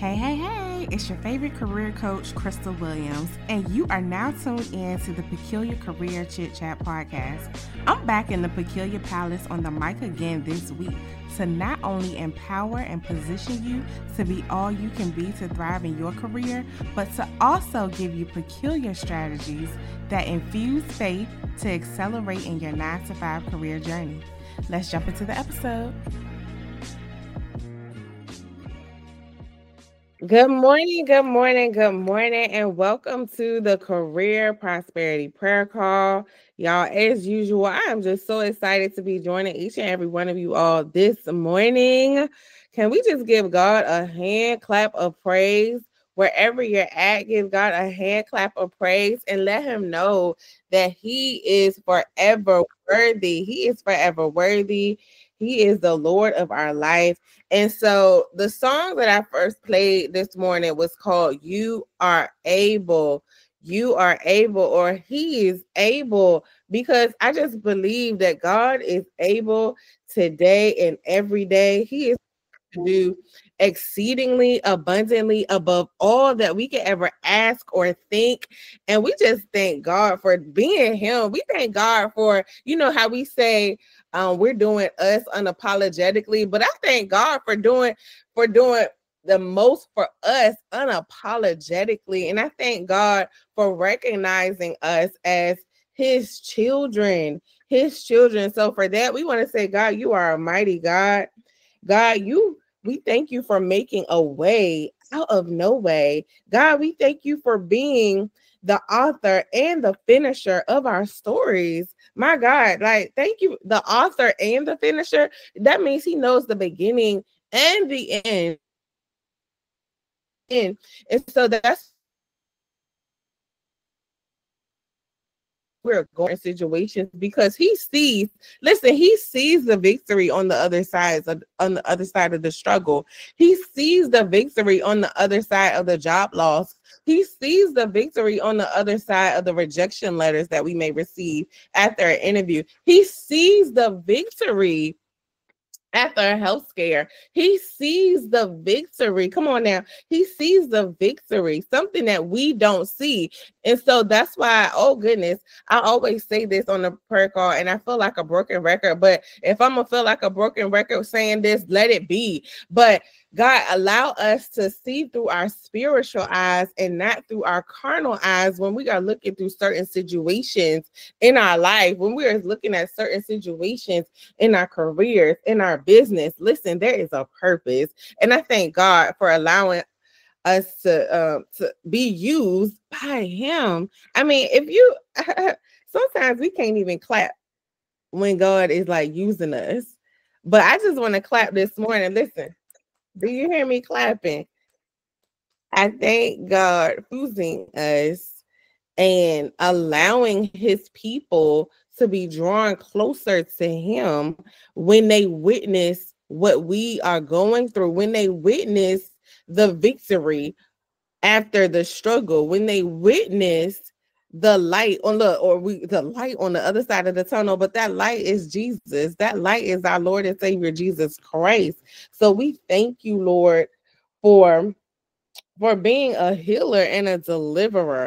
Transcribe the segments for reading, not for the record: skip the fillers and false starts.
Hey, it's your favorite career coach, Crystal Williams, and you are now tuned in to the Peculiar Career Chit Chat podcast. I'm back in the Peculiar Palace on the mic again this week to not only empower and position you to be all you can be to thrive in your career, but to also give you peculiar strategies that infuse faith to accelerate in your 9-to-5 career journey. Let's jump into the episode. Good morning, and welcome to the Career Prosperity Prayer Call. Y'all, as usual, I am just so excited to be joining each and every one of you all this morning. Can we just give God a hand clap of praise? Wherever you're at, give God a hand clap of praise and let him know that he is forever worthy. He is forever worthy. He is the Lord of our life. And so the song that I first played this morning was called You Are Able. You are able, or he is able, because I just believe that God is able today and every day. He is to do exceedingly abundantly above all that we could ever ask or think. And we just thank God for being him. We thank God for, how we say we're doing us unapologetically, but I thank God for doing the most for us unapologetically. And I thank God for recognizing us as his children. So for that, we want to say, God, you are a mighty God. God, we thank you for making a way out of no way. God, we thank you for being the author and the finisher of our stories. My God, thank you, the author and the finisher. That means he knows the beginning and the end. And so that's we're going in situations because he sees the victory on the other side of the struggle. He sees the victory on the other side of the job loss. He sees the victory on the other side of the rejection letters that we may receive after an interview. He sees the victory after a health scare. He sees the victory. Come on now. He sees the victory, something that we don't see. And so that's why, oh goodness, I always say this on the prayer call, and I feel like a broken record. But if I'm going to feel like a broken record saying this, let it be. But God, allow us to see through our spiritual eyes and not through our carnal eyes when we are looking through certain situations in our life, when we are looking at certain situations in our careers, in our business. Listen, there is a purpose. And I thank God for allowing us to be used by him. I mean, if you sometimes we can't even clap when God is using us. But I just want to clap this morning. Listen, do you hear me clapping? I thank God for using us and allowing his people to be drawn closer to him when they witness what we are going through, when they witness the victory after the struggle, when they witness the light on the light on the other side of the tunnel. But that light is Jesus. That light is our Lord and Savior Jesus Christ. So we thank you, Lord, for being a healer and a deliverer,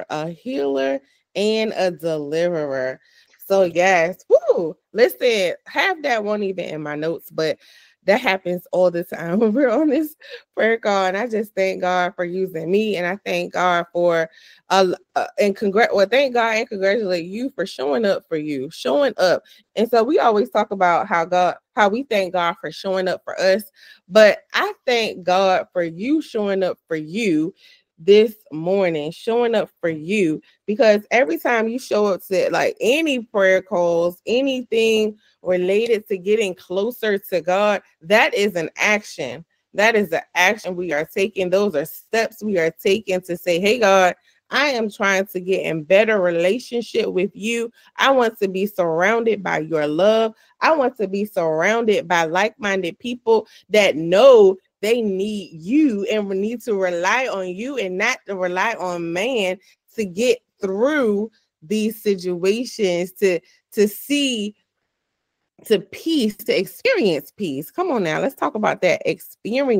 So yes, listen, half that won't even in my notes, but that happens all the time when we're on this prayer call. And I just thank God for using me. And I thank God for, thank God and congratulate you for showing up. And so we always talk about how we thank God for showing up for us. But I thank God for you showing up for you this morning, showing up for you, because every time you show up to any prayer calls, anything related to getting closer to God, that is an action. That is the action we are taking. Those are steps we are taking to say, hey, God, I am trying to get in better relationship with you. I want to be surrounded by your love. I want to be surrounded by like-minded people that know they need you and need to rely on you and not to rely on man to get through these situations, to see to peace, to experience peace. Come on now, let's talk about that. Experience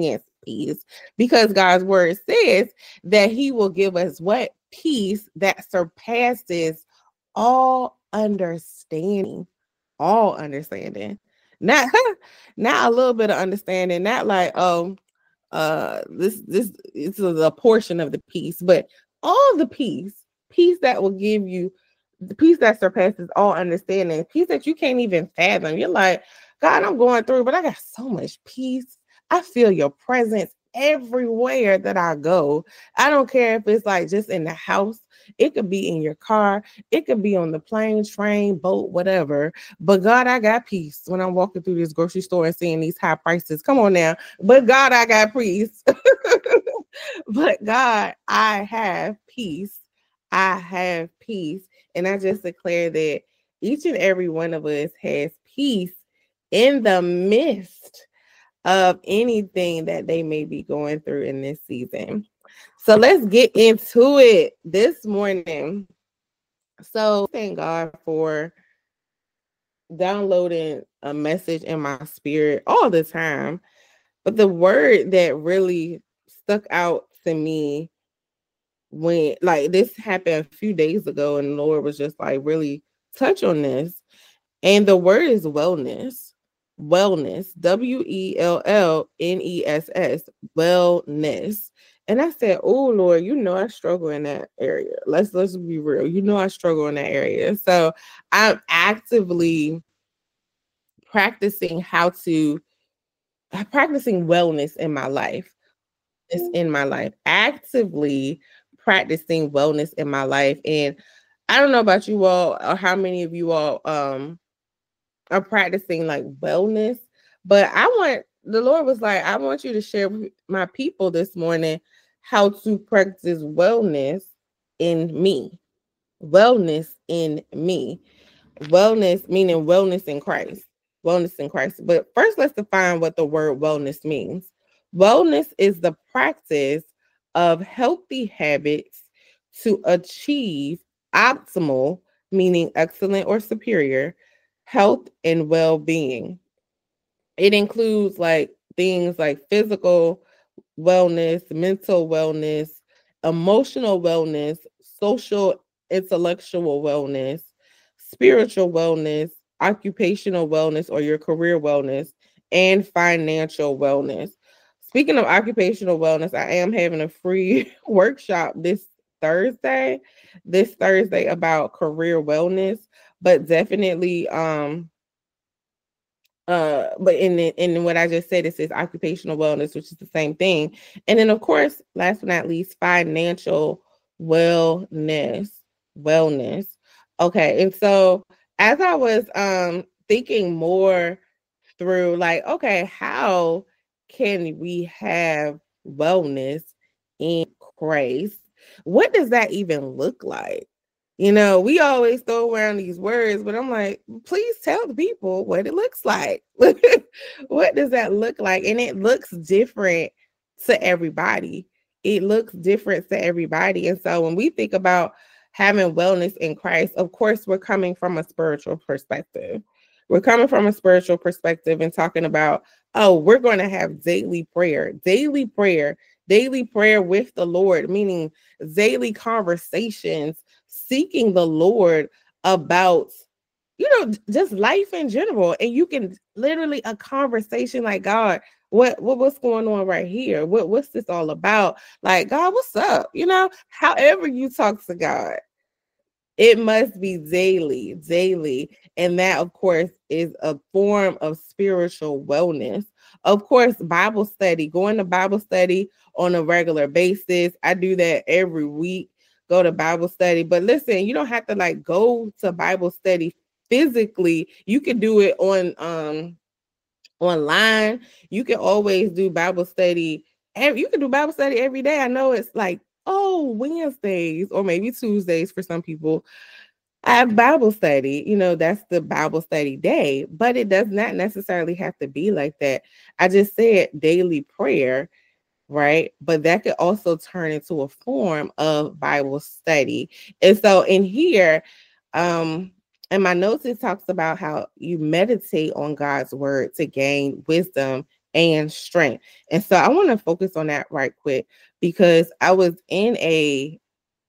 peace, because God's word says that he will give us what? Peace that surpasses all understanding. All understanding. Not not a little bit of understanding, not like, oh, this is a portion of the peace, but all the peace that will give you the peace that surpasses all understanding, peace that you can't even fathom. You're like, God, I'm going through, but I got so much peace. I feel your presence everywhere that I go. I don't care if it's like just in the house, it could be in your car, it could be on the plane, train, boat, whatever. But God, I got peace when I'm walking through this grocery store and seeing these high prices. Come on now. But God, I got peace. But God, I have peace. I have peace. And I just declare that each and every one of us has peace in the midst of anything that they may be going through in this season. So let's get into it this morning. So thank God for downloading a message in my spirit all the time. But the word that really stuck out to me when like this happened a few days ago, and the Lord was just like, really touch on this. And the word is wellness. Wellness. WELLNESS. Wellness. And I said, oh Lord, you know I struggle in that area. Let's be real. You know I struggle in that area. So I'm actively practicing wellness in my life. It's in my life. Actively practicing wellness in my life. And I don't know about you all or how many of you all are practicing like wellness, but the Lord was like, I want you to share with my people this morning how to practice wellness in me. Wellness in me. Wellness meaning wellness in Christ. Wellness in Christ. But first, let's define what the word wellness means. Wellness is the practice of healthy habits to achieve optimal, meaning excellent or superior, health and well-being. It includes like things like physical wellness, mental wellness, emotional wellness, social, intellectual wellness, spiritual wellness, occupational wellness or your career wellness, and financial wellness. Speaking of occupational wellness, I am having a free workshop this Thursday about career wellness, but definitely but in what I just said, it says occupational wellness, which is the same thing. And then of course, last but not least, financial wellness. Okay. And so as I was thinking more through like, okay, how can we have wellness in Christ? What does that even look like? You know, we always throw around these words, but I'm like, please tell the people what it looks like. What does that look like? And it looks different to everybody. It looks different to everybody. And so when we think about having wellness in Christ, of course, we're coming from a spiritual perspective. We're coming from a spiritual perspective and talking about, oh, we're going to have daily prayer with the Lord, meaning daily conversations, seeking the Lord about, just life in general. And you can literally a conversation like, God, what's going on right here? What's this all about? Like, God, what's up? However you talk to God, it must be daily. And that, of course, is a form of spiritual wellness. Of course, Bible study, going to Bible study on a regular basis. I do that every week, go to Bible study. But listen, you don't have to like go to Bible study physically. You can do it on online. You can always do Bible study. You can do Bible study every day. I know it's like, Wednesdays or maybe Tuesdays for some people. I have Bible study, that's the Bible study day, but it does not necessarily have to be like that. I just said daily prayer, right? But that could also turn into a form of Bible study. And so in here, in my notes, it talks about how you meditate on God's word to gain wisdom and strength. And so I want to focus on that right quick because I was in a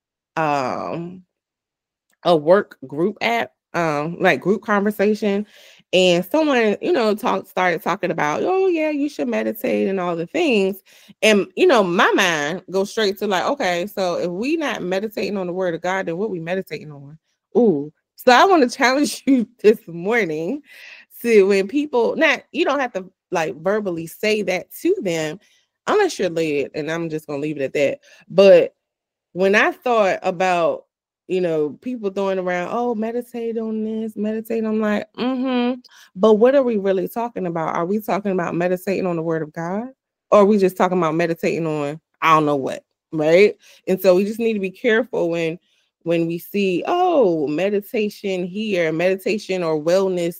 work group app, like group conversation, and someone, started talking about, oh yeah, you should meditate and all the things. And my mind goes straight to like, okay, so if we not meditating on the word of God, then what we meditating on? Ooh. So I want to challenge you this morning to, when people, not, you don't have to like verbally say that to them unless you're led, and I'm just gonna leave it at that. But when I thought about, people throwing around, oh, meditate on this, meditate, I'm like, but what are we really talking about? Are we talking about meditating on the word of God? Or are we just talking about meditating on, I don't know what, right? And so we just need to be careful when we see, oh, meditation here, meditation or wellness,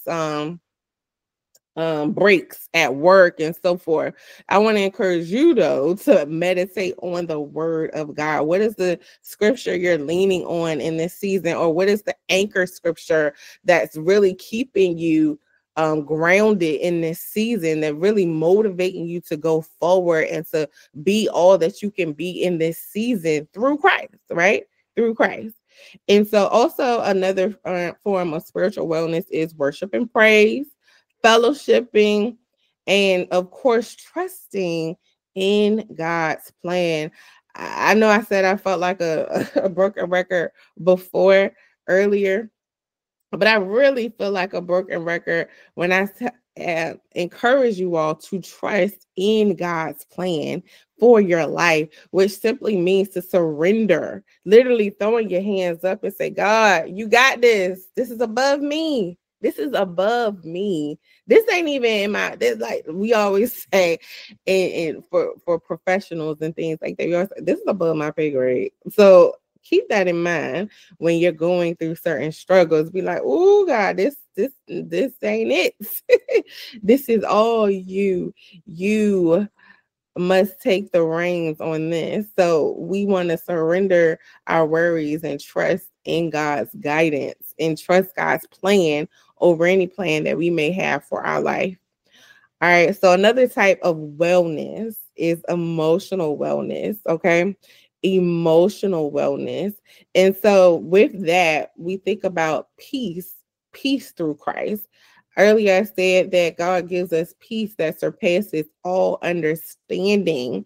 breaks at work and so forth. I want to encourage you though to meditate on the word of God. What is the scripture you're leaning on in this season, or what is the anchor scripture that's really keeping you grounded in this season, that really motivating you to go forward and to be all that you can be in this season through Christ, right? Through Christ. And so also another form of spiritual wellness is worship and praise, fellowshipping, and of course, trusting in God's plan. I know I said I felt like a broken record before earlier, but I really feel like a broken record when I encourage you all to trust in God's plan for your life, which simply means to surrender, literally throwing your hands up and say, God, you got this. This is above me. This is above me. This ain't even in my, this, like we always say, and for professionals and things like that, we always say, this is above my pay grade. So keep that in mind when you're going through certain struggles. Be like, oh God, this ain't it. This is all you. You must take the reins on this. So we want to surrender our worries and trust in God's guidance and trust God's plan over any plan that we may have for our life. All right. So another type of wellness is emotional wellness. Okay. Emotional wellness. And so with that, we think about peace through Christ. Earlier, I said that God gives us peace that surpasses all understanding.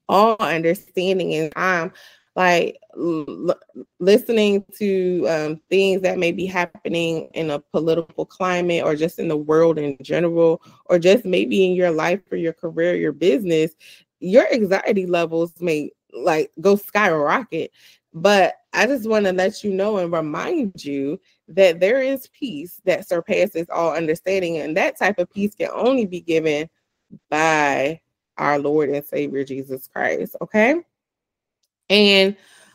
And I'm like listening to things that may be happening in a political climate, or just in the world in general, or just maybe in your life or your career, your business. Your anxiety levels may like go skyrocket. But I just want to let you know and remind you that there is peace that surpasses all understanding. And that type of peace can only be given by our Lord and Savior, Jesus Christ. Okay. And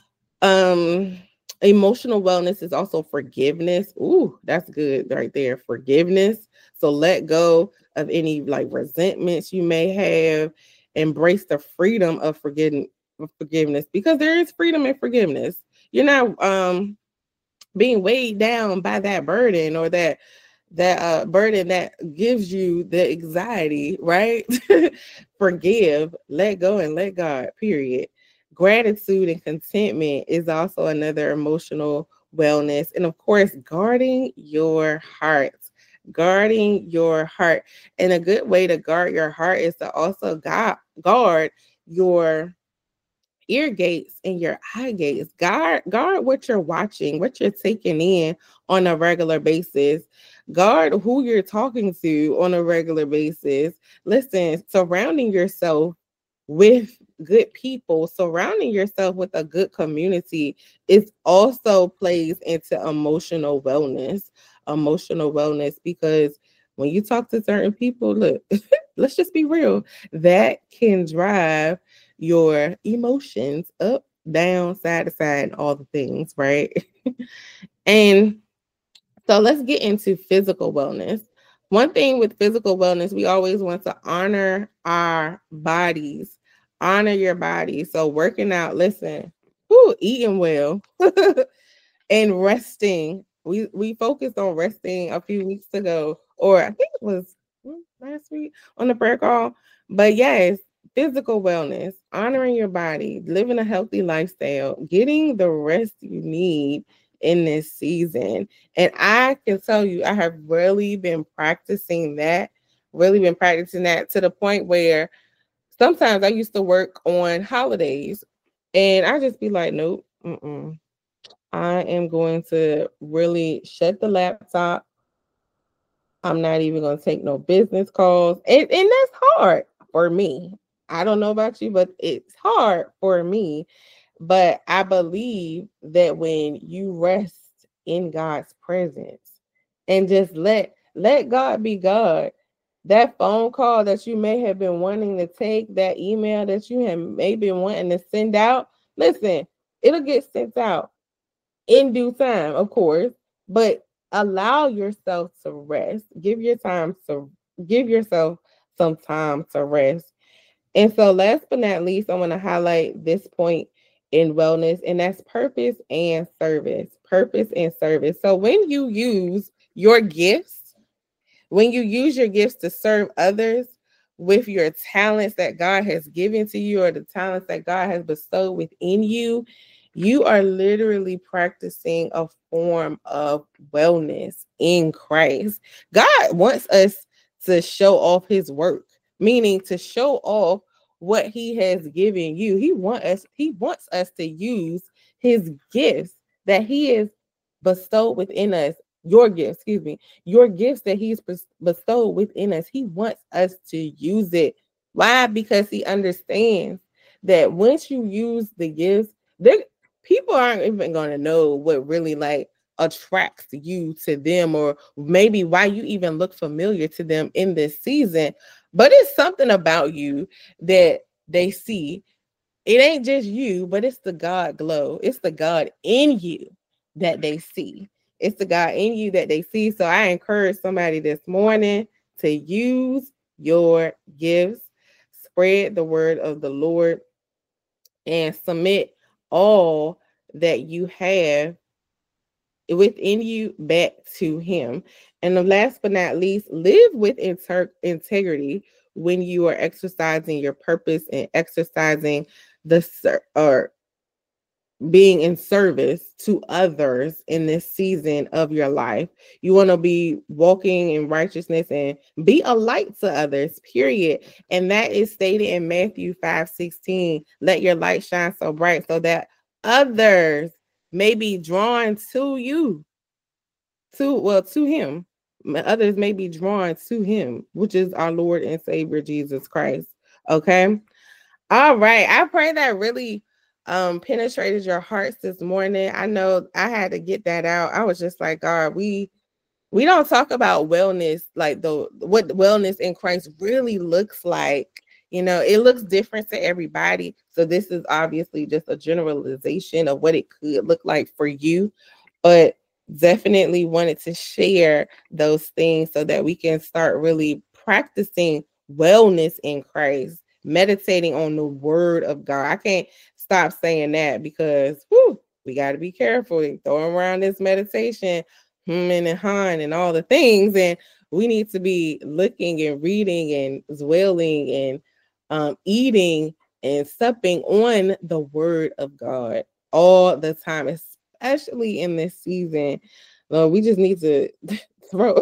emotional wellness is also forgiveness. Ooh, that's good right there. Forgiveness. So let go of any like resentments you may have. Embrace the freedom of forgiveness, because there is freedom in forgiveness. You're not being weighed down by that burden, or that burden that gives you the anxiety, right? Forgive, let go, and let God, period. Gratitude and contentment is also another emotional wellness. And of course, guarding your heart. And a good way to guard your heart is to also guard your ear gates and your eye gates. Guard what you're watching, what you're taking in on a regular basis. Guard who you're talking to on a regular basis. Listen, surrounding yourself with good people, surrounding yourself with a good community, is also plays into emotional wellness. Because when you talk to certain people, look, let's just be real, that can drive your emotions up, down, side to side, and all the things, right? And so let's get into physical wellness. One thing with physical wellness, we always want to honor our bodies. Honor your body. So working out, listen, eating well, and resting. We focused on resting a few weeks ago, or I think it was last week on the prayer call. But yes, physical wellness, honoring your body, living a healthy lifestyle, getting the rest you need in this season. And I can tell you, I have really been practicing that to the point where sometimes I used to work on holidays and I just be like, nope, I am going to really shut the laptop. I'm not even going to take no business calls. And that's hard for me. I don't know about you, but it's hard for me. But I believe that when you rest in God's presence and just let God be God, that phone call that you may have been wanting to take, that email that you have maybe been wanting to send out, listen, it'll get sent out in due time, of course, but allow yourself to rest. Give yourself some time to rest. And so, last but not least, I want to highlight this point in wellness, and that's purpose and service. Purpose and service. So, when you use your gifts to serve others with your talents that God has given to you or the talents that God has bestowed within you, you are literally practicing a form of wellness in Christ. God wants us to show off his work, meaning to show off what he has given you. He wants us to use his gifts that he has bestowed within us. Your gifts that he's bestowed within us. He wants us to use it. Why? Because he understands that once you use the gifts, people aren't even going to know what really like attracts you to them, or maybe why you even look familiar to them in this season. But it's something about you that they see. It ain't just you, but it's the God glow. It's the God in you that they see. It's the God in you that they see. So I encourage somebody this morning to use your gifts, spread the word of the Lord, and submit all that you have within you back to him. And the last but not least, live with integrity when you are exercising your purpose and exercising or being in service to others in this season of your life. You want to be walking in righteousness and be a light to others, period. And that is stated in Matthew 5:16. Let your light shine so bright so that others may be drawn to you, to him. Others may be drawn to him, which is our Lord and Savior Jesus Christ. Okay. All right. I pray that really penetrated your hearts this morning. I know I had to get that out. I was just like, God, we don't talk about wellness, like what wellness in Christ really looks like. You know, it looks different to everybody. So this is obviously just a generalization of what it could look like for you, but definitely wanted to share those things so that we can start really practicing wellness in Christ, meditating on the word of God. I can't stop saying that because we got to be careful throwing around this meditation, and han and all the things. And we need to be looking and reading and dwelling and eating and supping on the word of God all the time, especially in this season. We just need to throw.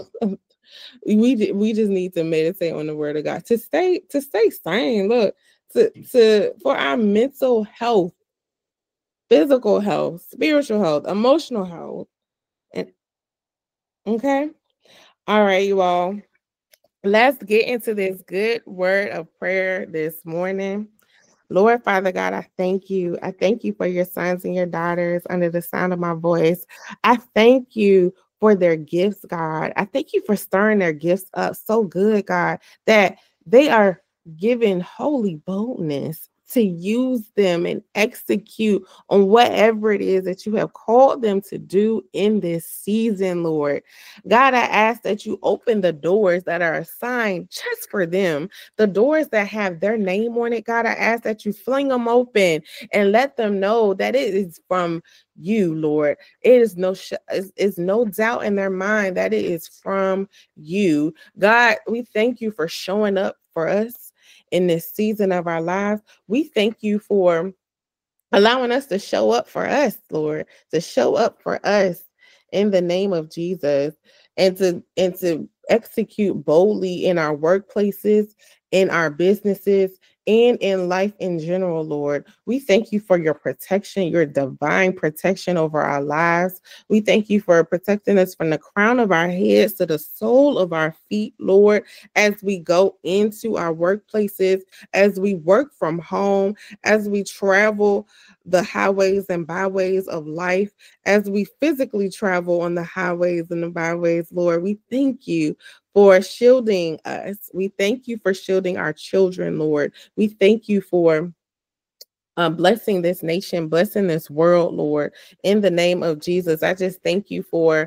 We just need to meditate on the word of God to stay sane. Look, for our mental health, physical health, spiritual health, emotional health. And okay. All right, you all. Let's get into this good word of prayer this morning. Lord, Father God, I thank you. I thank you for your sons and your daughters under the sound of my voice. I thank you for their gifts, God. I thank you for stirring their gifts up so good, God, that they are given holy boldness to use them and execute on whatever it is that you have called them to do in this season, Lord. God, I ask that you open the doors that are assigned just for them, the doors that have their name on it. God, I ask that you fling them open and let them know that it is from you, Lord. It is it's no doubt in their mind that it is from you. God, we thank you for showing up for us in this season of our lives. We thank you for allowing us to show up for us, Lord, to show up for us in the name of Jesus, and to execute boldly in our workplaces, in our businesses, and in life in general, Lord. We thank you for your protection, your divine protection over our lives. We thank you for protecting us from the crown of our heads to the sole of our feet, Lord, as we go into our workplaces, as we work from home, as we travel the highways and byways of life, as we physically travel on the highways and the byways, Lord. We thank you for shielding us. We thank you for shielding our children, Lord. We thank you for blessing this nation, blessing this world, Lord. In the name of Jesus, I just thank you for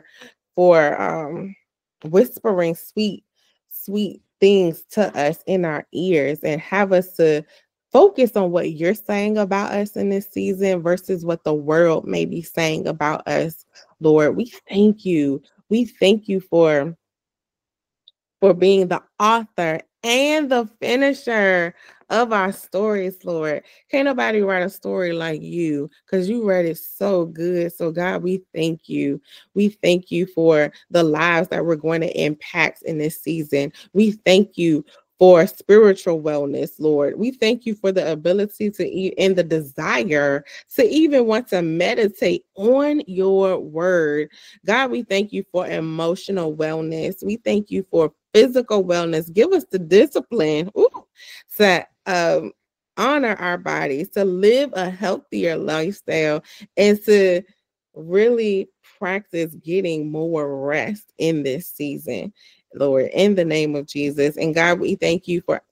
whispering sweet things to us in our ears, and have us to focus on what you're saying about us in this season versus what the world may be saying about us, Lord. We thank you. We thank you for being the author and the finisher of our stories, Lord. Can't nobody write a story like you, because you read it so good. So, God, we thank you. We thank you for the lives that we're going to impact in this season. We thank you for spiritual wellness, Lord. We thank you for the ability to and the desire to even want to meditate on your word. God, we thank you for emotional wellness. We thank you for physical wellness. Give us the discipline to honor our bodies, to live a healthier lifestyle, and to really practice getting more rest in this season, Lord, in the name of Jesus. And God, we thank you for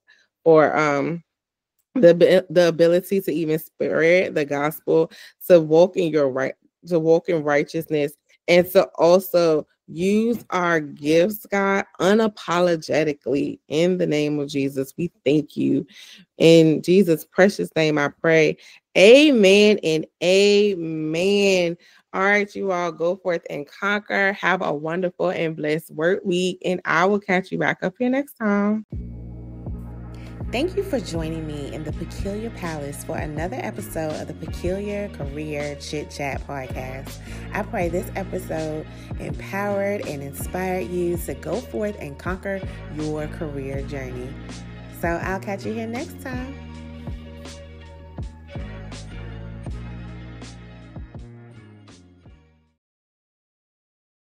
the ability to even spread the gospel, to walk in to walk in righteousness, and to also use our gifts, God, unapologetically. In the name of Jesus, we thank you. In Jesus' precious name, I pray. Amen and amen. All right, you all, go forth and conquer. Have a wonderful and blessed work week, and I will catch you back up here next time. Thank you for joining me in the Peculiar Palace for another episode of the Peculiar Career Chit Chat podcast. I pray this episode empowered and inspired you to go forth and conquer your career journey. So I'll catch you here next time.